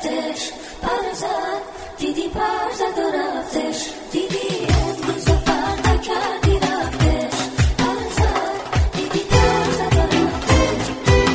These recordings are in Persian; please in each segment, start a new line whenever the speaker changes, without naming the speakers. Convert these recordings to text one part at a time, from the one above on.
رفتش، پر زد دیدی پر زد و رفتش، دیدی امروز و فردا کردی رفتش، پر زد دیدی پر زد و رفتش.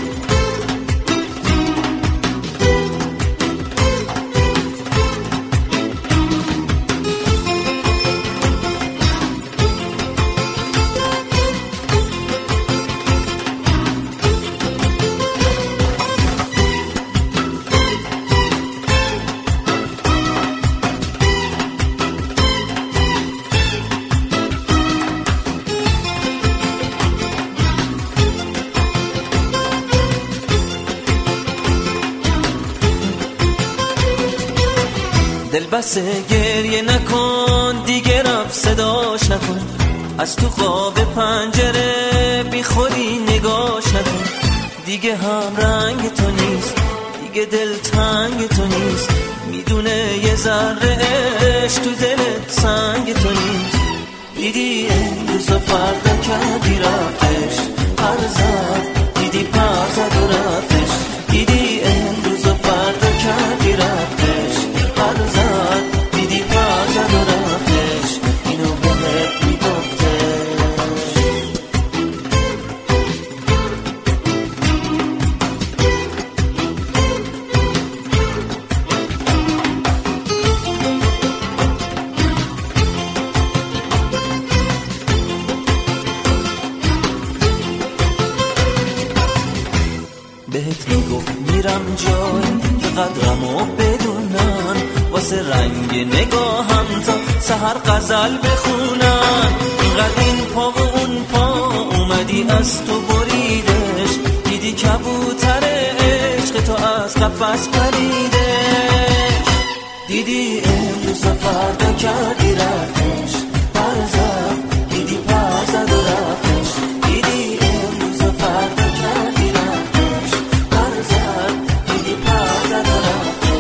دل بسه گریه نکن دیگه، رفت صداش نکن، از تو خواب پنجره بی خودی نگاش نکن. دیگه هم رنگ تو نیست، دیگه دل تنگ تو نیست، میدونه یه ذره عشق تو دلت سنگ تو نیست. دیدی امروز و فردا کردی رفتش، پر زد دیدی پر زد و رفتش، دیدی امروز و فردا کردی رفتش، پر زد دیدی پر زد و رفتش، اینو بهت میگفتش. بهت میگفت میرم جای که قدرمو بدونن، واسه رنگ نگاهم تا سحر غزل بخونن. اینقدر این پا و اون پا اومدی از تو بریدش، دیدی کبوتر عشق تو از قفس پریدش، دیدی امروز و فردا کردی رفتش، پر زد دیدی پر زد و رفتش، دیدی امروز و فردا کردی رفتش، پر زد دیدی پر زد و رفتش.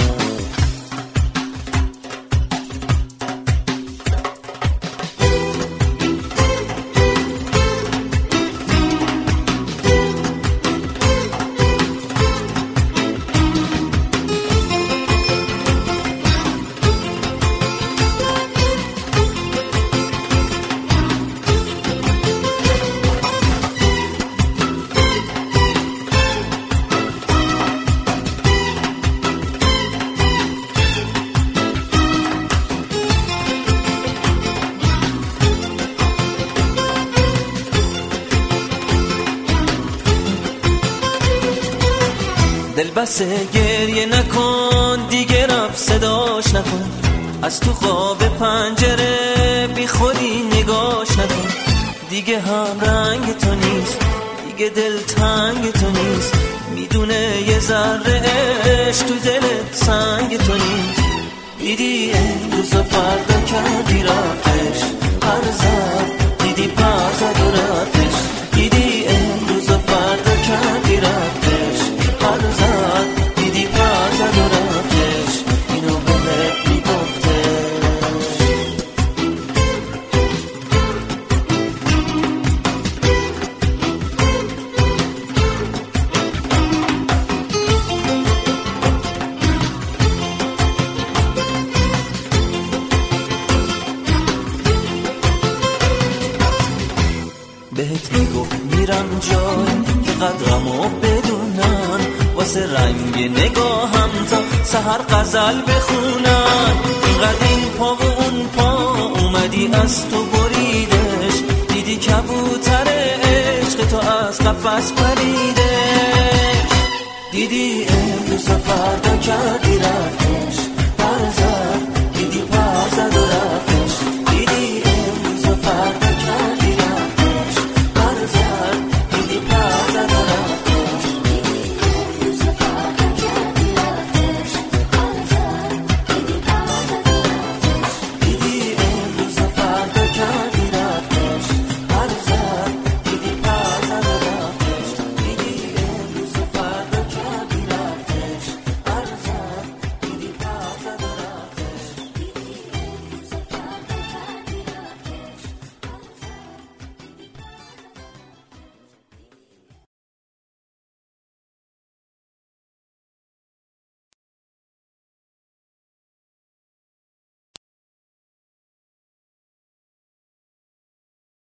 دل بسه گریه نکن دیگه، رفت صداش نکن، از تو خواب پنجره بی خودی نگاش نکن. دیگه هم رنگ تو نیست، دیگه دل تنگ تو نیست، میدونه یه ذره عشق تو دلت سنگ تو نیست. دیدی امروز و فردا کردی رفتش، پر زد دیدی پر زد و رفتش، دیدی امروز و فردا کردی رفتش، پر زد دیدی پر زد و رفتش، اینو بهت میگفتش. بهت میگفت میرم جای که قدرمو بدونن، واسه رنگ نگاهم تا سحر غزل بخونن. اینقدر این پا و اون پا اومدی از تو بریدش، دیدی کبوتر عشق تو از قفس پریدش، دیدی امروز و فردا کردی رفتش،